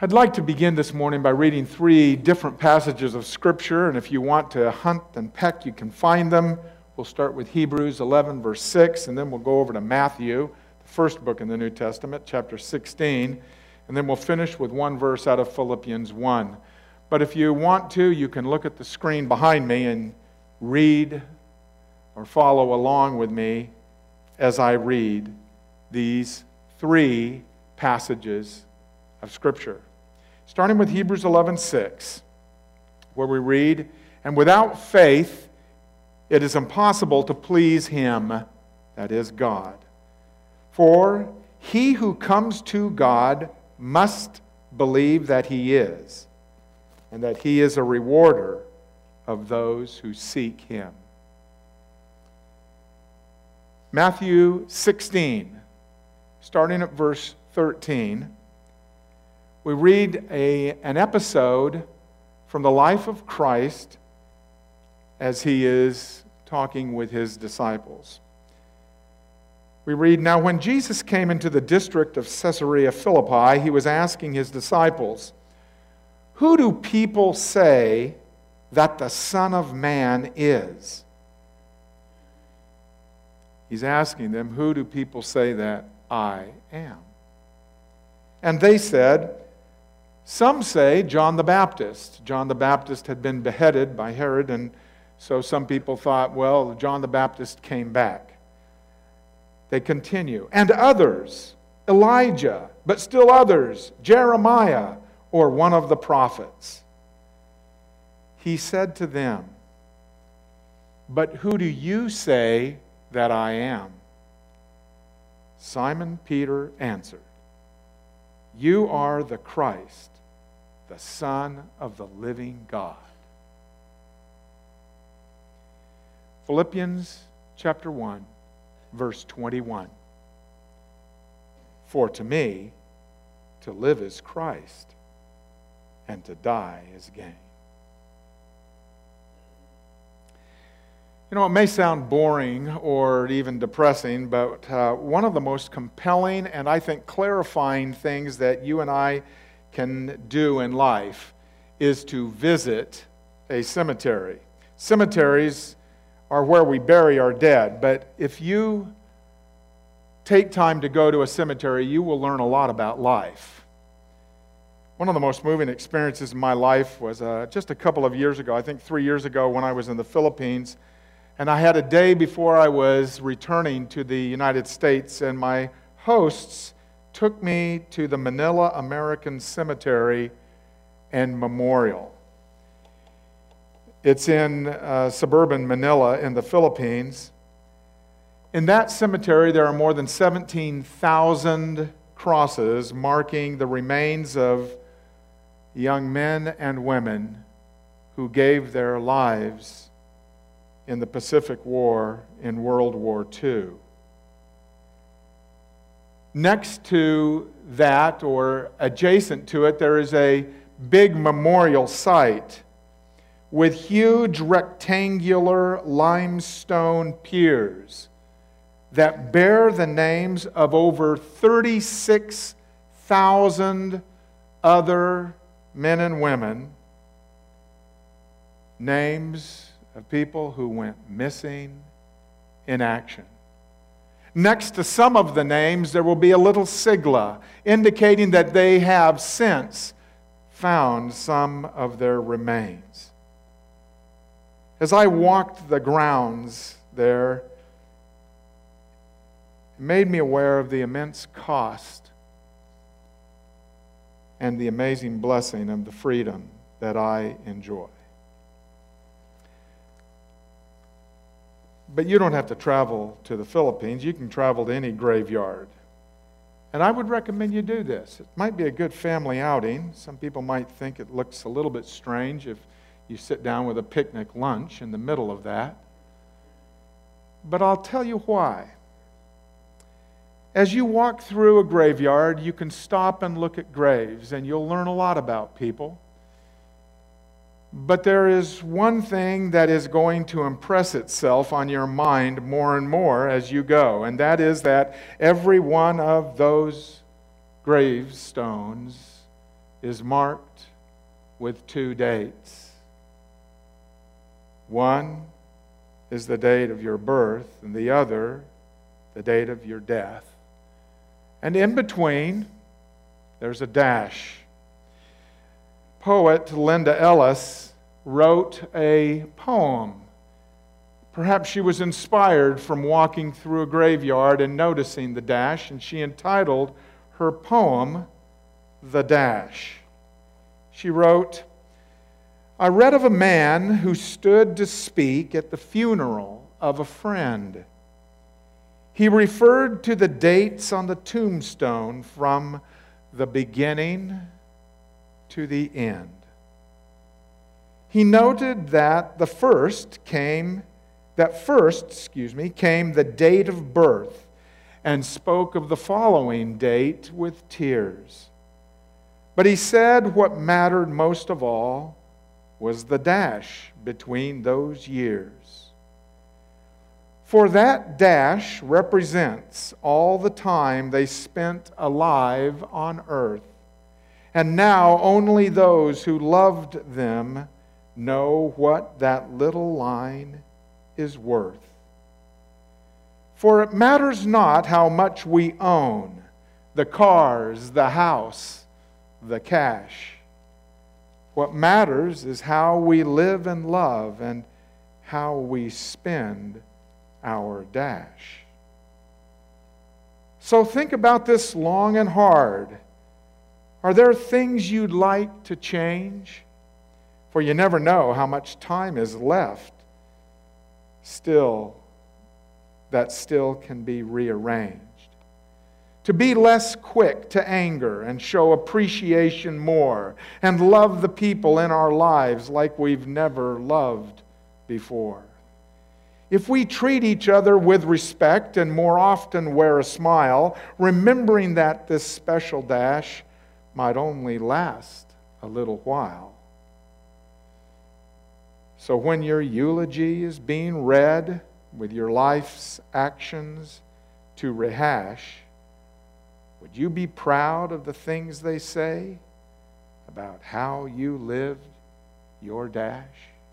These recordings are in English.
I'd like to begin this morning by reading 3 different passages of Scripture, and if you want to hunt and peck, you can find them. We'll start with Hebrews 11, verse 6, and then we'll go over to Matthew, the first book in the New Testament, chapter 16, and then we'll finish with one verse out of Philippians 1. But if you want to, you can look at the screen behind me and read or follow along with me as I read these 3 passages of Scripture. Starting with Hebrews 11:6, where we read, "And without faith it is impossible to please Him," that is God. "For he who comes to God must believe that He is, and that He is a rewarder of those who seek Him." Matthew 16, starting at verse 13, we read an episode from the life of Christ as He is talking with His disciples. We read, "Now when Jesus came into the district of Caesarea Philippi, He was asking His disciples, 'Who do people say that the Son of Man is?'" He's asking them, "Who do people say that I am?" And they said, "Some say John the Baptist." John the Baptist had been beheaded by Herod, and so some people thought, well, John the Baptist came back. They continue. "And others, Elijah, but still others, Jeremiah, or one of the prophets." He said to them, "But who do you say that I am?" Simon Peter answered, "You are the Christ, the Son of the living God." Philippians chapter 1, verse 21. "For to me, to live is Christ, and to die is gain." You know, it may sound boring or even depressing, but one of the most compelling and I think clarifying things that you and I can do in life is to visit a cemetery. Cemeteries are where we bury our dead, but if you take time to go to a cemetery, you will learn a lot about life. One of the most moving experiences in my life was just a couple of years ago, I think 3 years ago, when I was in the Philippines. And I had a day before I was returning to the United States, and my hosts took me to the Manila American Cemetery and Memorial. It's in suburban Manila in the Philippines. In that cemetery, there are more than 17,000 crosses marking the remains of young men and women who gave their lives in the Pacific War in World War II. Next to that, or adjacent to it, there is a big memorial site with huge rectangular limestone piers that bear the names of over 36,000 other men and women, names of people who went missing in action. Next to some of the names, there will be a little sigla indicating that they have since found some of their remains. As I walked the grounds there, it made me aware of the immense cost and the amazing blessing of the freedom that I enjoy. But you don't have to travel to the Philippines. You can travel to any graveyard. And I would recommend you do this. It might be a good family outing. Some people might think it looks a little bit strange if you sit down with a picnic lunch in the middle of that. But I'll tell you why. As you walk through a graveyard, you can stop and look at graves, and you'll learn a lot about people. But there is one thing that is going to impress itself on your mind more and more as you go, and that is that every one of those gravestones is marked with two dates. One is the date of your birth, and the other, the date of your death. And in between, there's a dash. Poet Linda Ellis wrote a poem. Perhaps she was inspired from walking through a graveyard and noticing the dash, and she entitled her poem, "The Dash." She wrote, "I read of a man who stood to speak at the funeral of a friend. He referred to the dates on the tombstone from the beginning to the end. He noted that first came the date of birth, and spoke of the following date with tears. But he said what mattered most of all was the dash between those years. For that dash represents all the time they spent alive on earth, and now only those who loved them know what that little line is worth. For it matters not how much we own, the cars, the house, the cash. What matters is how we live and love and how we spend our dash. So think about this long and hard. Are there things you'd like to change? For you never know how much time is left. That still can be rearranged. To be less quick to anger and show appreciation more and love the people in our lives like we've never loved before. If we treat each other with respect and more often wear a smile, remembering that this special dash might only last a little while. So when your eulogy is being read with your life's actions to rehash, would you be proud of the things they say about how you lived your dash?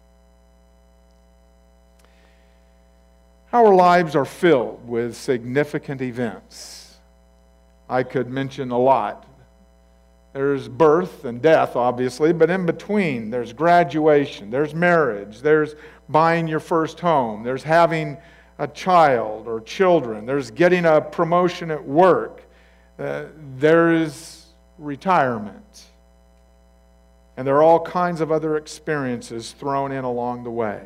Our lives are filled with significant events. I could mention a lot. There's birth and death, obviously, but in between, there's graduation, there's marriage, there's buying your first home, there's having a child or children, there's getting a promotion at work, there's retirement, and there are all kinds of other experiences thrown in along the way.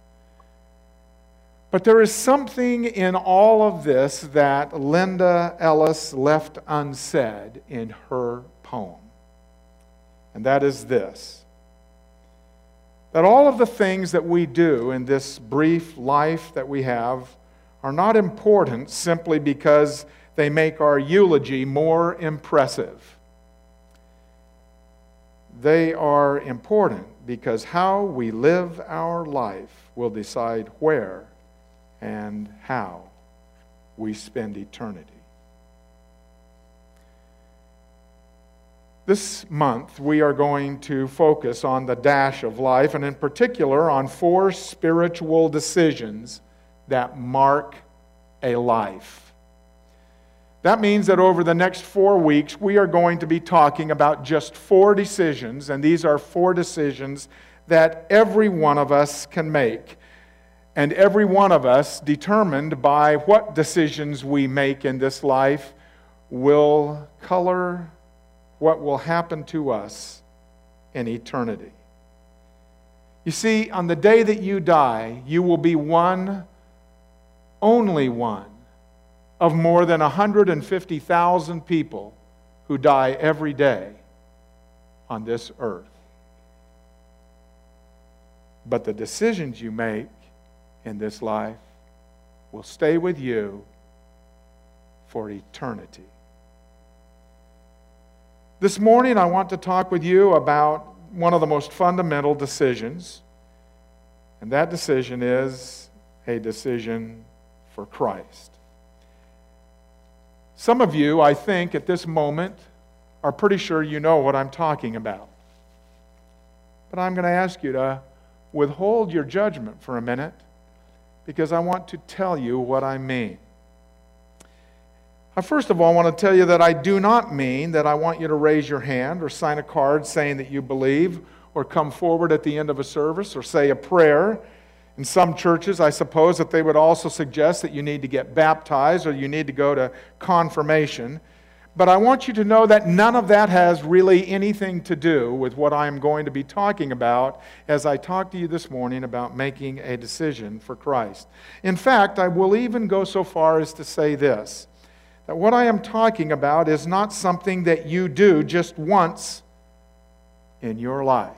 But there is something in all of this that Linda Ellis left unsaid in her poem. And that is this: that all of the things that we do in this brief life that we have are not important simply because they make our eulogy more impressive. They are important because how we live our life will decide where and how we spend eternity. This month, we are going to focus on the dash of life, and in particular on 4 spiritual decisions that mark a life. That means that over the next 4 weeks, we are going to be talking about just 4 decisions, and these are 4 decisions that every one of us can make. And every one of us, determined by what decisions we make in this life, will color what will happen to us in eternity. You see, on the day that you die, you will be only one of more than 150,000 people who die every day on this earth. But the decisions you make in this life will stay with you for eternity. This morning, I want to talk with you about one of the most fundamental decisions, and that decision is a decision for Christ. Some of you, I think, at this moment are pretty sure you know what I'm talking about. But I'm going to ask you to withhold your judgment for a minute, because I want to tell you what I mean. First of all, I want to tell you that I do not mean that I want you to raise your hand or sign a card saying that you believe, or come forward at the end of a service or say a prayer. In some churches, I suppose that they would also suggest that you need to get baptized or you need to go to confirmation. But I want you to know that none of that has really anything to do with what I'm going to be talking about as I talk to you this morning about making a decision for Christ. In fact, I will even go so far as to say this, that what I am talking about is not something that you do just once in your life.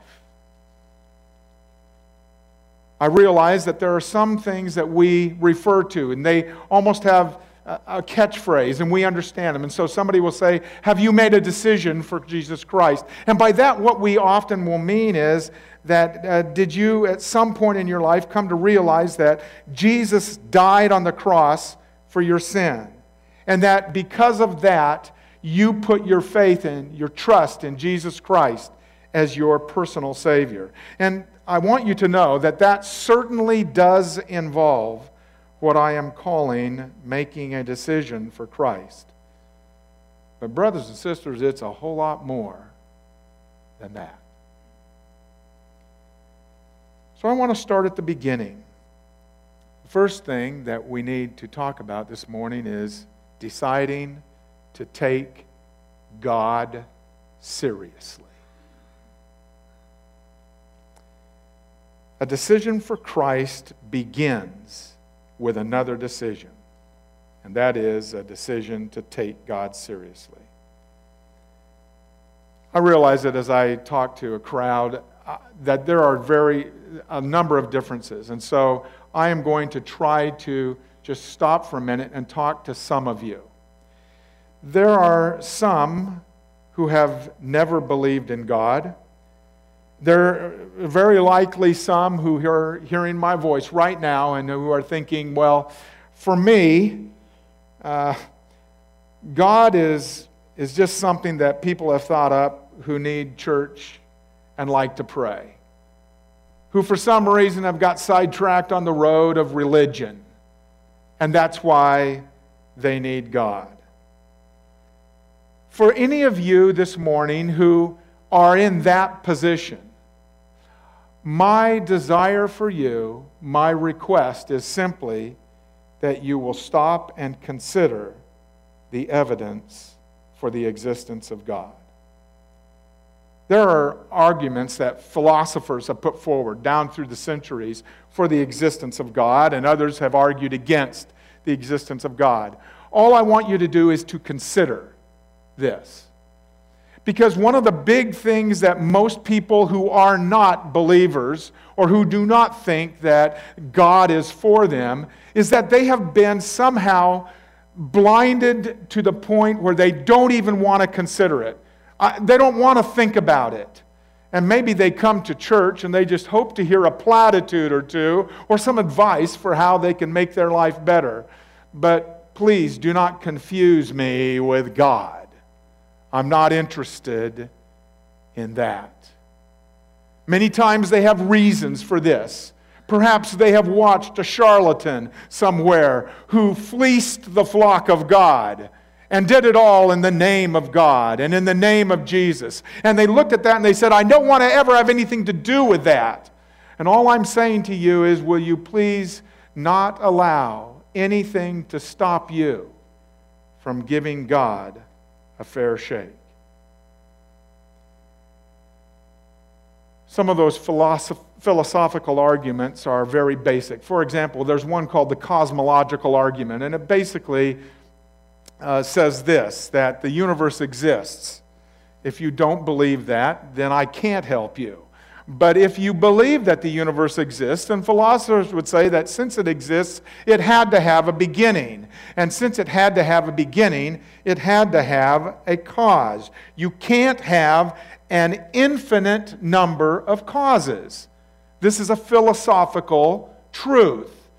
I realize that there are some things that we refer to, and they almost have a catchphrase, and we understand them. And so somebody will say, have you made a decision for Jesus Christ? And by that, what we often will mean is that did you at some point in your life come to realize that Jesus died on the cross for your sin? And that because of that, you put your faith in, your trust in Jesus Christ as your personal Savior. And I want you to know that that certainly does involve what I am calling making a decision for Christ. But brothers and sisters, it's a whole lot more than that. So I want to start at the beginning. The first thing that we need to talk about this morning is deciding to take God seriously. A decision for Christ begins with another decision, and that is a decision to take God seriously. I realize that as I talk to a crowd, that there are a number of differences, and so I am going to try to just stop for a minute and talk to some of you. There are some who have never believed in God. There are very likely some who are hearing my voice right now and who are thinking, well, for me, God is just something that people have thought up who need church and like to pray, who for some reason have got sidetracked on the road of religion, and that's why they need God. For any of you this morning who are in that position, my desire for you, my request is simply that you will stop and consider the evidence for the existence of God. There are arguments that philosophers have put forward down through the centuries for the existence of God, and others have argued against the existence of God. All I want you to do is to consider this. Because one of the big things that most people who are not believers or who do not think that God is for them is that they have been somehow blinded to the point where they don't even want to consider it. They don't want to think about it. And maybe they come to church and they just hope to hear a platitude or two or some advice for how they can make their life better. But please do not confuse me with God. I'm not interested in that. Many times they have reasons for this. Perhaps they have watched a charlatan somewhere who fleeced the flock of God and did it all in the name of God and in the name of Jesus. And they looked at that and they said, I don't want to ever have anything to do with that. And all I'm saying to you is, will you please not allow anything to stop you from giving God a fair shake? Some of those philosophical arguments are very basic. For example, there's one called the cosmological argument, and it basically says this, that the universe exists. If you don't believe that, then I can't help you. But if you believe that the universe exists, then philosophers would say that since it exists, it had to have a beginning. And since it had to have a beginning, it had to have a cause. You can't have an infinite number of causes. This is a philosophical truth.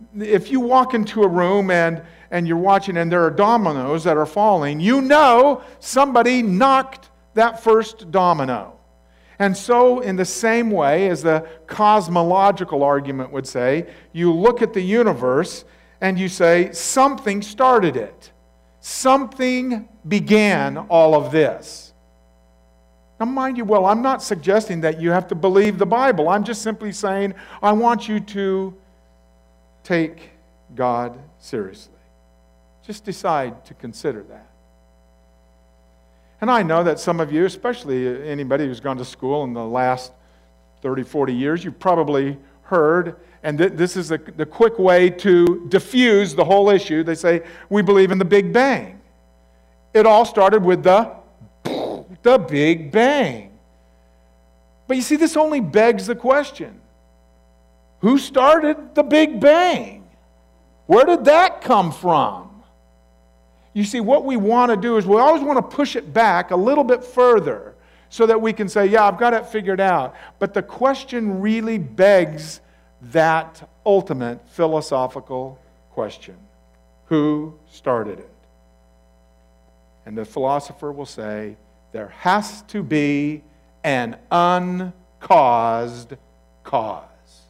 if you walk into a room and you're watching and there are dominoes that are falling, you know somebody knocked that first domino. And so, in the same way as the cosmological argument would say, you look at the universe and you say, something started it. Something began all of this. Now, mind you, well, I'm not suggesting that you have to believe the Bible. I'm just simply saying, I want you to take God seriously. Just decide to consider that. And I know that some of you, especially anybody who's gone to school in the last 30, 40 years, you've probably heard, and this is the quick way to diffuse the whole issue. They say, we believe in the Big Bang. It all started with the Big Bang. But you see, this only begs the question. Who started the Big Bang? Where did that come from? You see, what we want to do is we always want to push it back a little bit further so that we can say, yeah, I've got it figured out. But the question really begs that ultimate philosophical question. Who started it? And the philosopher will say, there has to be an uncaused cause.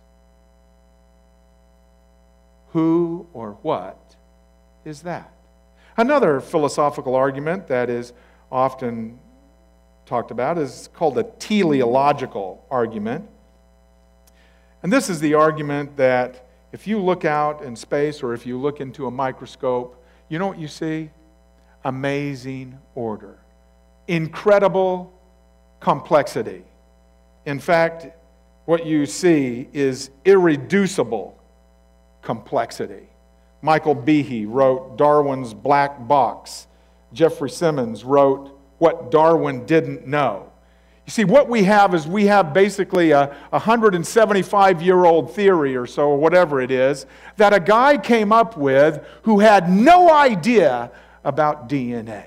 Who or what is that? Another philosophical argument that is often talked about is called the teleological argument. And this is the argument that if you look out in space or if you look into a microscope, you know what you see? Amazing order. Incredible complexity. In fact, what you see is irreducible complexity. Michael Behe wrote Darwin's Black Box. Jeffrey Simmons wrote What Darwin Didn't Know. You see, what we have is we have basically a 175-year-old theory or so, or whatever it is, that a guy came up with who had no idea about DNA.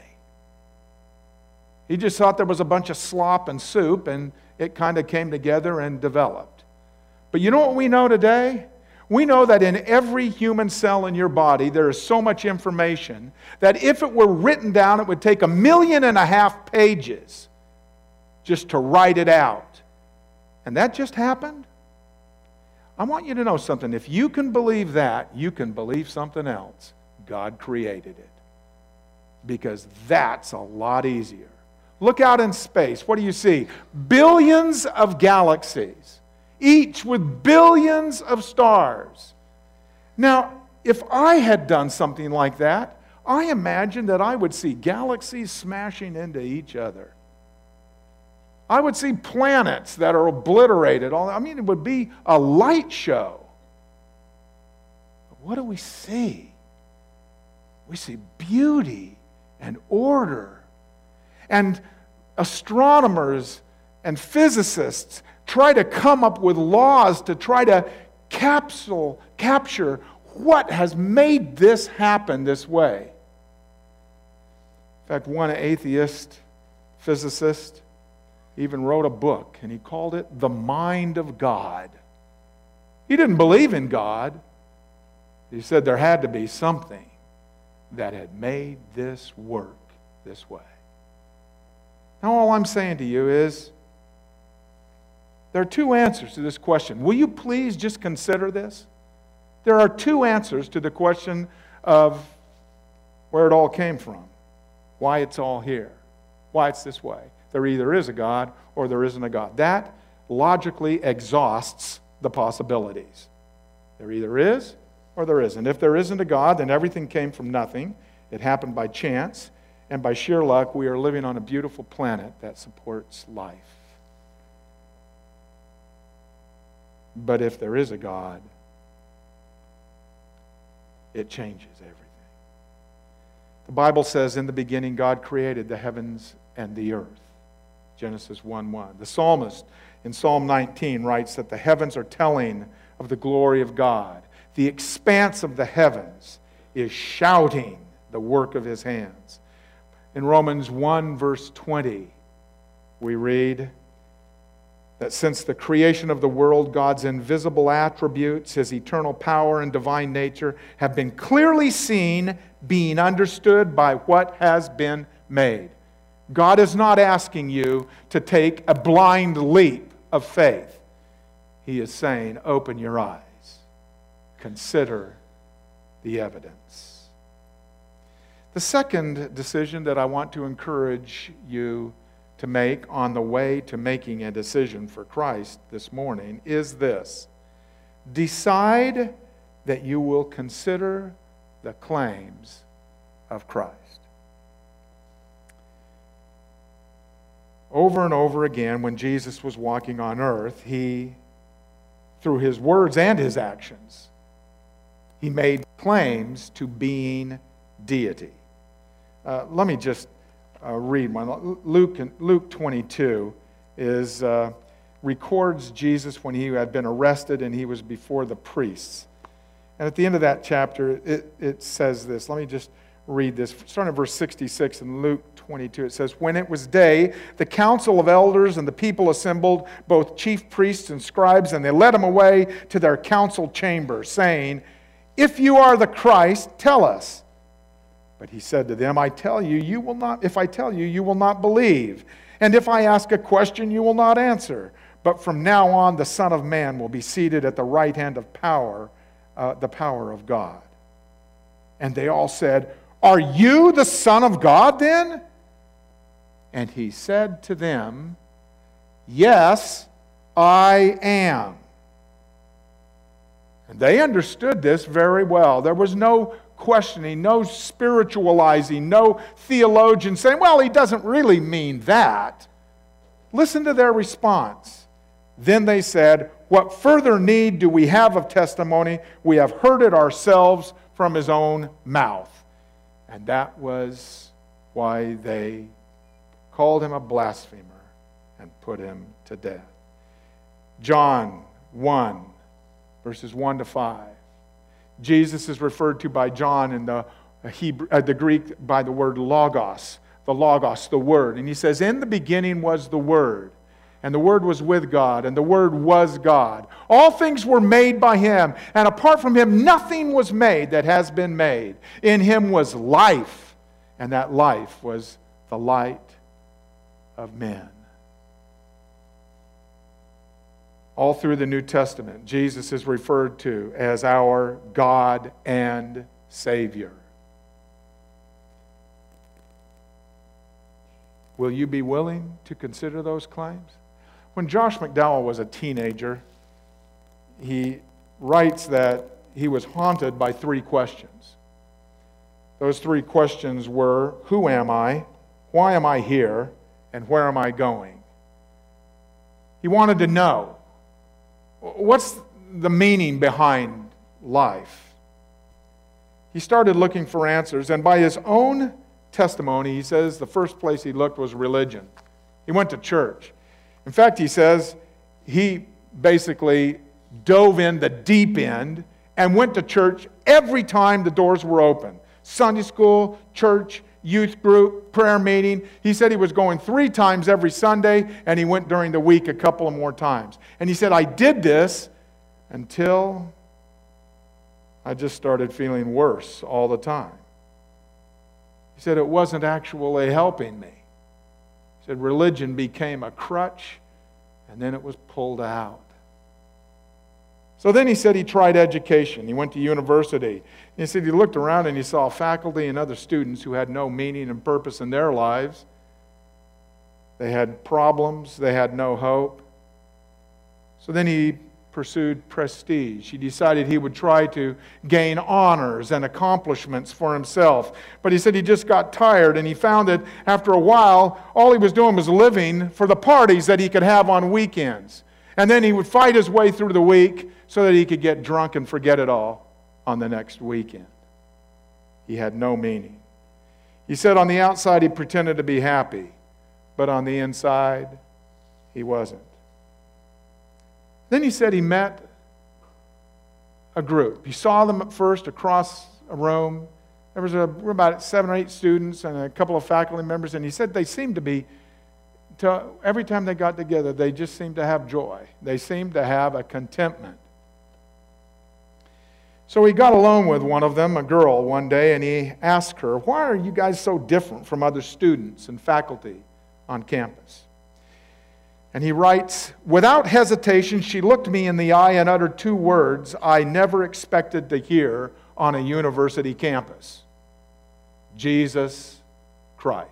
He just thought there was a bunch of slop and soup, and it kind of came together and developed. But you know what we know today? We know that in every human cell in your body, there is so much information that if it were written down, it would take 1.5 million pages just to write it out. And that just happened? I want you to know something. If you can believe that, you can believe something else. God created it. Because that's a lot easier. Look out in space. What do you see? Billions of galaxies, each with billions of stars. Now, if I had done something like that, I imagine that I would see galaxies smashing into each other. I would see planets that are obliterated. It would be a light show. But what do we see? We see beauty and order. And astronomers and physicists try to come up with laws to try to capture what has made this happen this way. In fact, one atheist physicist even wrote a book, and he called it The Mind of God. He didn't believe in God. He said there had to be something that had made this work this way. Now, all I'm saying to you is there are two answers to this question. Will you please just consider this? There are two answers to the question of where it all came from, why it's all here, why it's this way. There either is a God or there isn't a God. That logically exhausts the possibilities. There either is or there isn't. If there isn't a God, then everything came from nothing. It happened by chance. And by sheer luck, we are living on a beautiful planet that supports life. But if there is a God, it changes everything. The Bible says, in the beginning, God created the heavens and the earth. Genesis 1:1. The psalmist in Psalm 19 writes that the heavens are telling of the glory of God. The expanse of the heavens is shouting the work of his hands. In Romans 1, verse 20, we read, that since the creation of the world, God's invisible attributes, His eternal power and divine nature, have been clearly seen, being understood by what has been made. God is not asking you to take a blind leap of faith. He is saying, open your eyes. Consider the evidence. The second decision that I want to encourage you to make on the way to making a decision for Christ this morning is this. Decide that you will consider the claims of Christ. Over and over again, when Jesus was walking on earth, He, through His words and His actions, He made claims to being deity. Let me just read one. Luke 22 records Jesus when He had been arrested and He was before the priests. And at the end of that chapter, it says this. Let me just read this. Starting at verse 66 in Luke 22, it says, "When it was day, the council of elders and the people assembled, both chief priests and scribes, and they led Him away to their council chamber, saying, 'If you are the Christ, tell us.' But He said to them, 'I tell you, you will not. If I tell you, you will not believe. And if I ask a question, you will not answer. But from now on, the Son of Man will be seated at the right hand of power, the power of God.' And they all said, 'Are you the Son of God then?' And He said to them, 'Yes, I am.' And they understood this very well. There was no questioning, no spiritualizing, no theologian saying, 'Well, He doesn't really mean that.' Listen to their response. Then they said, 'What further need do we have of testimony? We have heard it ourselves from His own mouth.' And that was why they called Him a blasphemer and put Him to death. John 1, verses 1 to 5. Jesus is referred to by John in the Greek by the word logos, the Word. And he says, 'In the beginning was the Word, and the Word was with God, and the Word was God. All things were made by Him, and apart from Him nothing was made that has been made. In Him was life, and that life was the light of men.'" All through the New Testament, Jesus is referred to as our God and Savior. Will you be willing to consider those claims? When Josh McDowell was a teenager, he writes that he was haunted by 3 questions. Those 3 questions were, who am I? Why am I here? And where am I going? He wanted to know, what's the meaning behind life? He started looking for answers, and by his own testimony, he says the first place he looked was religion. He went to church. In fact, he says he basically dove in the deep end and went to church every time the doors were open. Sunday school, church, youth group, prayer meeting. He said he was going 3 times every Sunday, and he went during the week a couple of more times. And he said, I did this until I just started feeling worse all the time. He said it wasn't actually helping me. He said religion became a crutch, and then it was pulled out. So then he said he tried education. He went to university. He said he looked around and he saw faculty and other students who had no meaning and purpose in their lives. They had problems. They had no hope. So then he pursued prestige. He decided he would try to gain honors and accomplishments for himself. But he said he just got tired, and he found that after a while, all he was doing was living for the parties that he could have on weekends. And then he would fight his way through the week so that he could get drunk and forget it all on the next weekend. He had no meaning. He said on the outside he pretended to be happy, but on the inside he wasn't. Then he said he met a group. He saw them at first across a room. There were about 7 or 8 students and a couple of faculty members, and he said they seemed to be every time they got together, they just seemed to have joy. They seemed to have a contentment. So he got alone with one of them, a girl, one day, and he asked her, "Why are you guys so different from other students and faculty on campus?" And he writes, "Without hesitation, she looked me in the eye and uttered two words I never expected to hear on a university campus: Jesus Christ."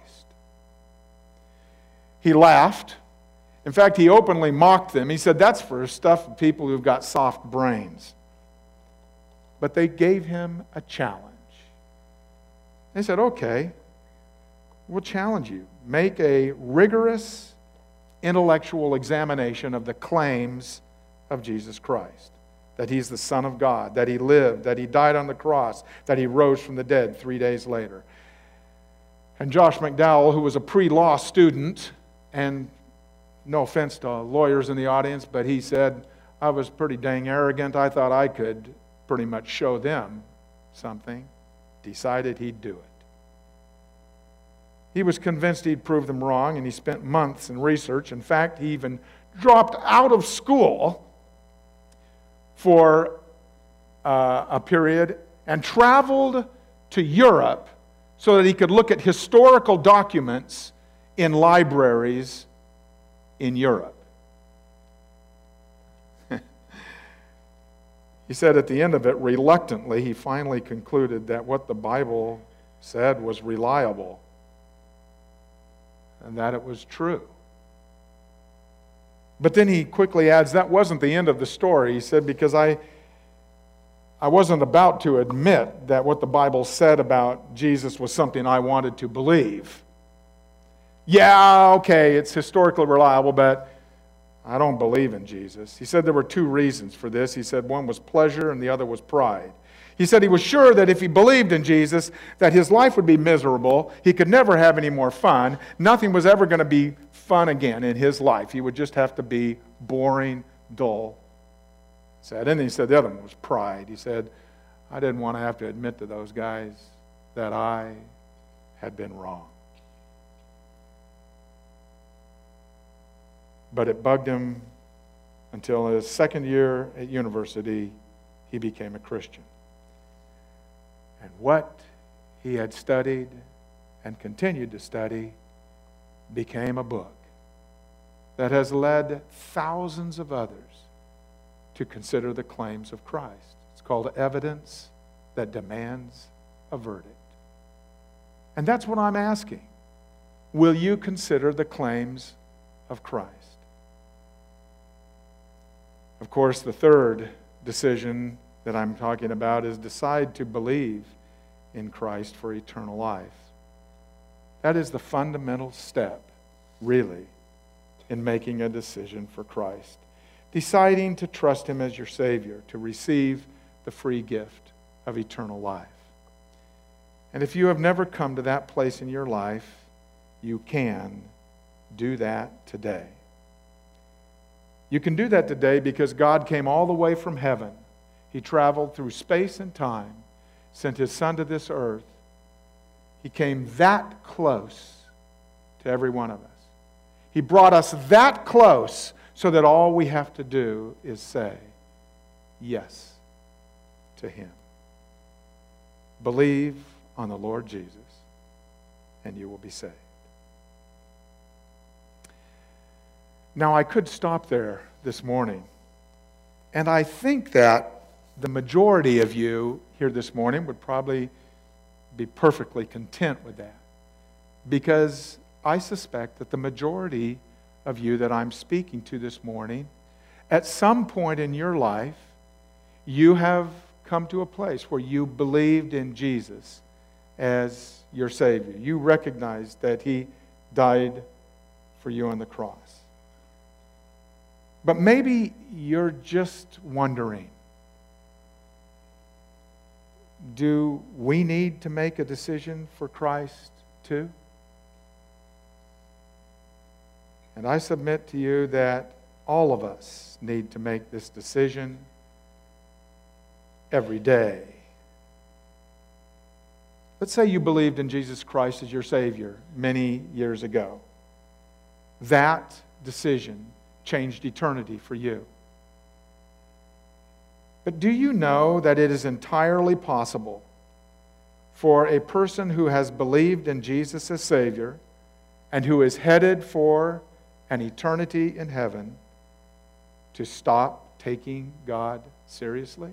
He laughed. In fact, he openly mocked them. He said, "That's for stuff of people who've got soft brains." But they gave him a challenge. They said, "Okay, we'll challenge you. Make a rigorous intellectual examination of the claims of Jesus Christ. That he's the Son of God, that he lived, that he died on the cross, that he rose from the dead 3 days later." And Josh McDowell, who was a pre-law student, and no offense to lawyers in the audience, but he said, "I was pretty dang arrogant. I thought I could pretty much show them something." Decided he'd do it. He was convinced he'd prove them wrong, and he spent months in research. In fact, he even dropped out of school for a period and traveled to Europe so that he could look at historical documents in libraries in Europe. He said at the end of it, reluctantly, he finally concluded that what the Bible said was reliable and that it was true. But then he quickly adds, that wasn't the end of the story. He said, because I wasn't about to admit that what the Bible said about Jesus was something I wanted to believe. Yeah, okay, it's historically reliable, but I don't believe in Jesus. He said there were two reasons for this. He said one was pleasure and the other was pride. He said he was sure that if he believed in Jesus, that his life would be miserable. He could never have any more fun. Nothing was ever going to be fun again in his life. He would just have to be boring, dull, sad. And then he said the other one was pride. He said, I didn't want to have to admit to those guys that I had been wrong. But it bugged him until his second year at university, he became a Christian. And what he had studied and continued to study became a book that has led thousands of others to consider the claims of Christ. It's called Evidence That Demands a Verdict. And that's what I'm asking. Will you consider the claims of Christ? Of course, the third decision that I'm talking about is decide to believe in Christ for eternal life. That is the fundamental step, really, in making a decision for Christ. Deciding to trust Him as your Savior, to receive the free gift of eternal life. And if you have never come to that place in your life, you can do that today. You can do that today because God came all the way from heaven. He traveled through space and time, sent His Son to this earth. He came that close to every one of us. He brought us that close so that all we have to do is say yes to Him. Believe on the Lord Jesus, and you will be saved. Now, I could stop there this morning, and I think that the majority of you here this morning would probably be perfectly content with that, because I suspect that the majority of you that I'm speaking to this morning, at some point in your life, you have come to a place where you believed in Jesus as your Savior. You recognized that He died for you on the cross. But maybe you're just wondering, do we need to make a decision for Christ too? And I submit to you that all of us need to make this decision every day. Let's say you believed in Jesus Christ as your Savior many years ago. That decision changed eternity for you. But do you know that it is entirely possible for a person who has believed in Jesus as Savior and who is headed for an eternity in heaven to stop taking God seriously?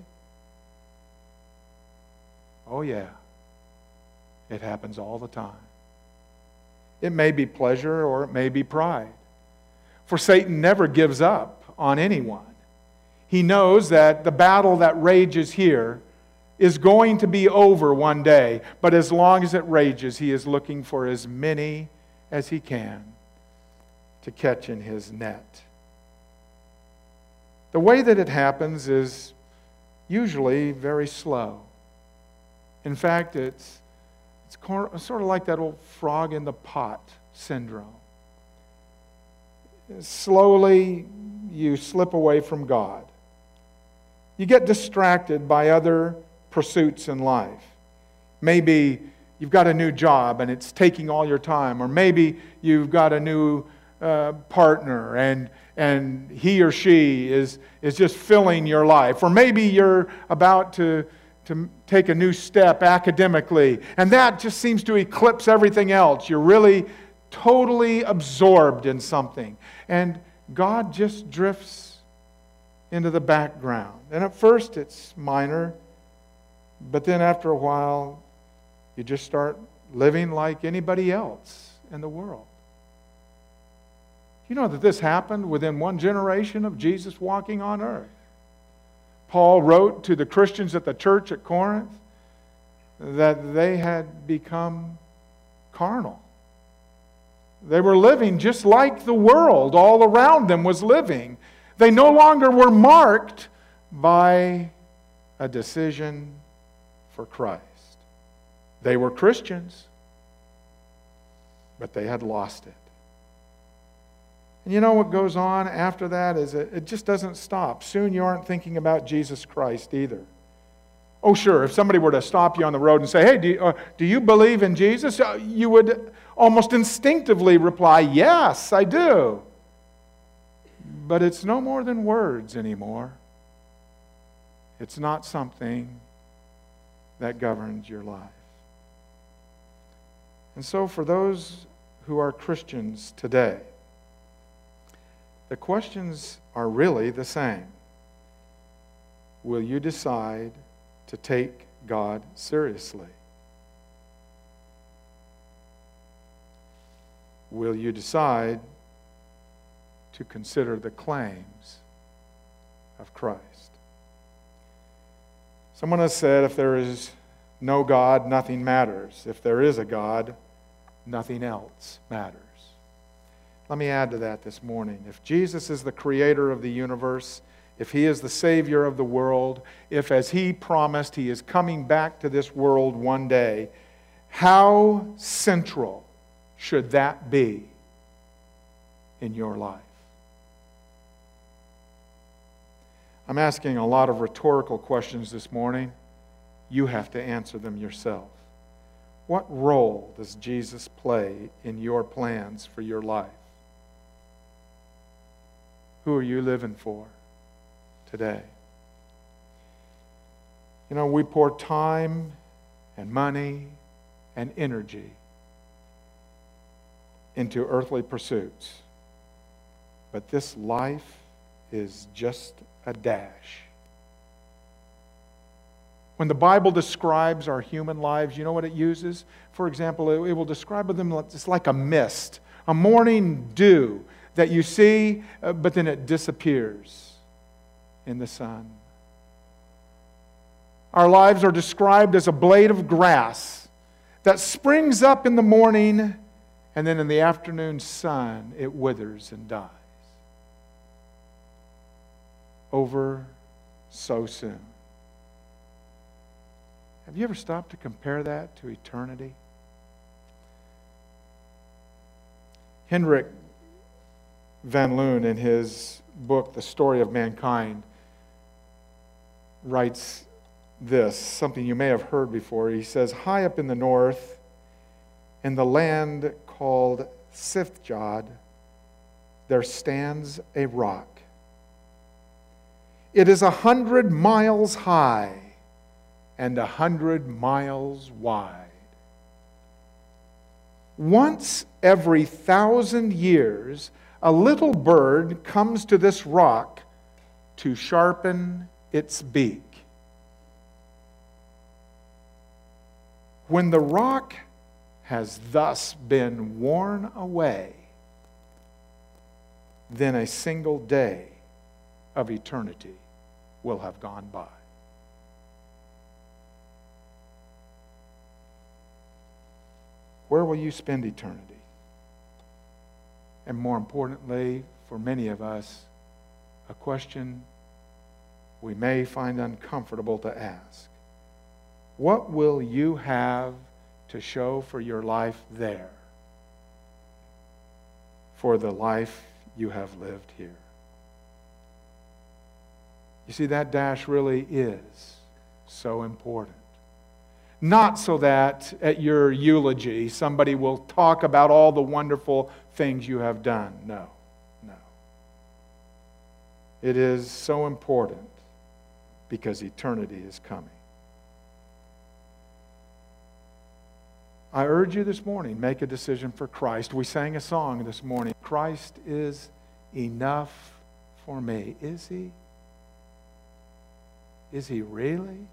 Oh yeah, it happens all the time. It may be pleasure or it may be pride. For Satan never gives up on anyone. He knows that the battle that rages here is going to be over one day, but as long as it rages, he is looking for as many as he can to catch in his net. The way that it happens is usually very slow. In fact, it's sort of like that old frog in the pot syndrome. Slowly, you slip away from God. You get distracted by other pursuits in life. Maybe you've got a new job and it's taking all your time, or maybe you've got a new partner and he or she is just filling your life, or maybe you're about to take a new step academically, and that just seems to eclipse everything else. You're really totally absorbed in something, and God just drifts into the background. And at first it's minor, but then after a while you just start living like anybody else in the world. You know that this happened within one generation of Jesus walking on earth. Paul wrote to the Christians at the church at Corinth that they had become carnal. They were living just like the world all around them was living. They no longer were marked by a decision for Christ. They were Christians, but they had lost it. And you know what goes on after that is it just doesn't stop. Soon you aren't thinking about Jesus Christ either. Oh, sure, if somebody were to stop you on the road and say, hey, do you believe in Jesus? You would almost instinctively reply, yes, I do. But it's no more than words anymore. It's not something that governs your life. And so for those who are Christians today, the questions are really the same. Will you decide to take God seriously? Will you decide to consider the claims of Christ? Someone has said, if there is no God, nothing matters. If there is a God, nothing else matters. Let me add to that this morning. If Jesus is the creator of the universe, if he is the Savior of the world, if, as he promised, he is coming back to this world one day, how central should that be in your life? I'm asking a lot of rhetorical questions this morning. You have to answer them yourself. What role does Jesus play in your plans for your life? Who are you living for today? You know, we pour time and money and energy into earthly pursuits, but this life is just a dash. When the Bible describes our human lives, you know what it uses? For example, it will describe them just like a mist, a morning dew that you see, but then it disappears in the sun. Our lives are described as a blade of grass that springs up in the morning, and then in the afternoon sun, it withers and dies. Over so soon. Have you ever stopped to compare that to eternity? Hendrik Van Loon, in his book, The Story of Mankind, writes this, something you may have heard before. He says, high up in the north, in the land called Sifjad, there stands a rock. It is 100 miles high and 100 miles wide. Once every 1,000 years, a little bird comes to this rock to sharpen its beak. When the rock has thus been worn away, then a single day of eternity will have gone by. Where will you spend eternity? And more importantly, for many of us, a question we may find uncomfortable to ask. What will you have to show for your life there, for the life you have lived here? You see, that dash really is so important. Not so that at your eulogy somebody will talk about all the wonderful things you have done. No, no. It is so important because eternity is coming. I urge you this morning, make a decision for Christ. We sang a song this morning, Christ is enough for me. Is He? Is He really?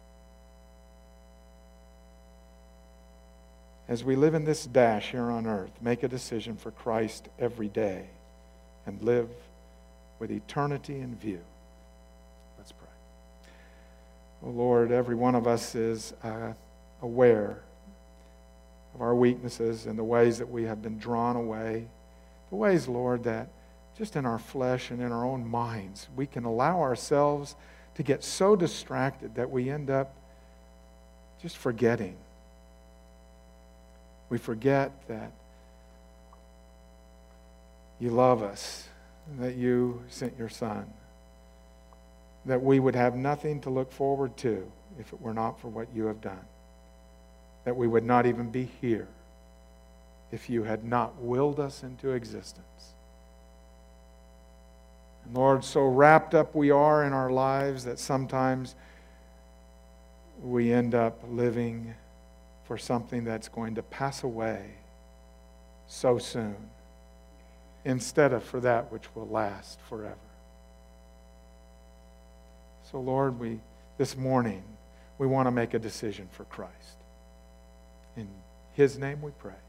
As we live in this dash here on earth, make a decision for Christ every day and live with eternity in view. Let's pray. Oh Lord, every one of us is aware of our weaknesses and the ways that we have been drawn away. The ways, Lord, that just in our flesh and in our own minds, we can allow ourselves to get so distracted that we end up just forgetting. We forget that you love us, that you sent your Son, that we would have nothing to look forward to if it were not for what you have done, that we would not even be here if you had not willed us into existence. And Lord, so wrapped up we are in our lives that sometimes we end up living for something that's going to pass away so soon, instead of for that which will last forever. So Lord, this morning, we want to make a decision for Christ. In His name we pray.